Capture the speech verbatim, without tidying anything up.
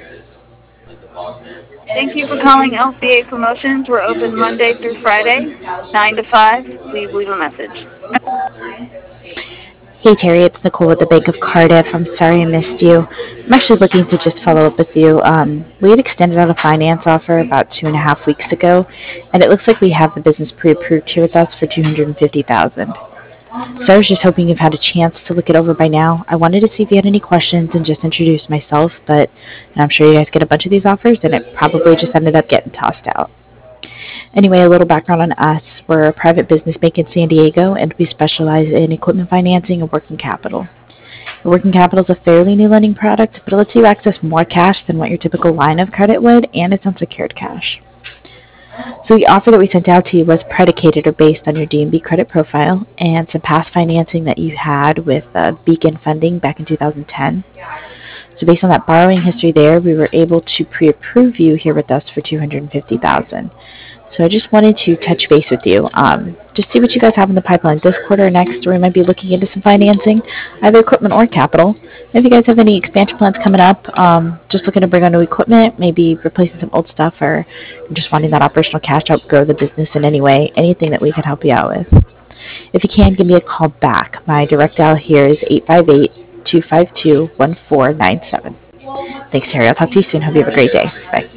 Thank you for calling L C A Promotions. We're open Monday through Friday, nine to five. Please leave a message. Hey Terry, it's Nicole with the Bank of Cardiff. I'm sorry I missed you. I'm actually looking to just follow up with you. Um, we had extended out a finance offer about two and a half weeks ago, and it looks like we have the business pre-approved here with us for two hundred fifty thousand dollars. So I was just hoping you've had a chance to look it over by now. I wanted to see if you had any questions and just introduce myself, but I'm sure you guys get a bunch of these offers, and it probably just ended up getting tossed out. Anyway, a little background on us. We're a private business bank in San Diego, and we specialize in equipment financing and working capital. Working capital is a fairly new lending product, but it lets you access more cash than what your typical line of credit would, and it's unsecured cash. So the offer that we sent out to you was predicated or based on your D and B credit profile and some past financing that you had with uh, Beacon Funding back in two thousand ten. So based on that borrowing history there, we were able to pre-approve you here with us for two hundred fifty thousand dollars. So I just wanted to touch base with you. Um, just see what you guys have in the pipeline this quarter or next, where we might be looking into some financing, either equipment or capital. If you guys have any expansion plans coming up, um, just looking to bring on new equipment, maybe replacing some old stuff, or just wanting that operational cash to help grow the business in any way, anything that we can help you out with. If you can, give me a call back. My direct dial here is eight five eight, two five two, one four nine seven. Thanks, Terry. I'll talk to you soon. Hope you have a great day. Bye.